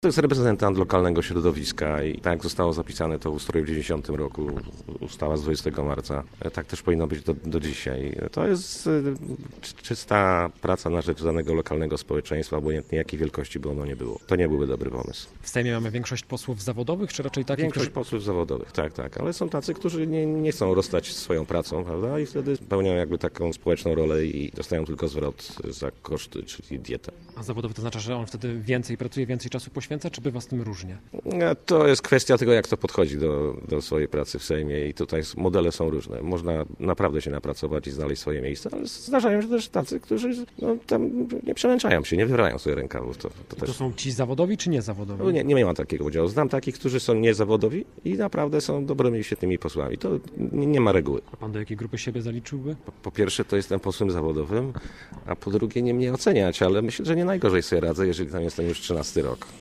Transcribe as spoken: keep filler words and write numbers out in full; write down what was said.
To jest reprezentant lokalnego środowiska i tak jak zostało zapisane to w ustroju w dziewięćdziesiątym roku, ustawa z dwudziestego marca, tak też powinno być do, do dzisiaj. To jest czysta praca na rzecz danego lokalnego społeczeństwa, obojętnie jakiej wielkości by ono nie było. To nie byłby dobry pomysł. W Sejmie mamy większość posłów zawodowych, czy raczej takich, Większość którzy... posłów zawodowych, tak, tak, ale są tacy, którzy nie, nie chcą rozstać swoją pracą, prawda, i wtedy pełnią jakby taką społeczną rolę i dostają tylko zwrot za koszty, czyli dietę. A zawodowy to znaczy, że on wtedy więcej pracuje, więcej czasu poświęca, czy bywa z tym różnie? To jest kwestia tego, jak to podchodzi do, do swojej pracy w Sejmie i tutaj modele są różne. Można naprawdę się napracować i znaleźć swoje miejsce, ale zdarzają się też tacy, którzy no, tam nie przemęczają się, nie wyrywają sobie rękawów. To, to, to też... są ci zawodowi, czy niezawodowi? No, nie, nie mam takiego podziału. Znam takich, którzy są niezawodowi i naprawdę są dobrymi, świetnymi posłami. To nie, nie ma reguły. A pan do jakiej grupy siebie zaliczyłby? Po, po pierwsze, to jestem posłem zawodowym, a po drugie nie mnie oceniać, ale myślę, że nie najgorzej sobie radzę, jeżeli tam jestem już trzynasty rok.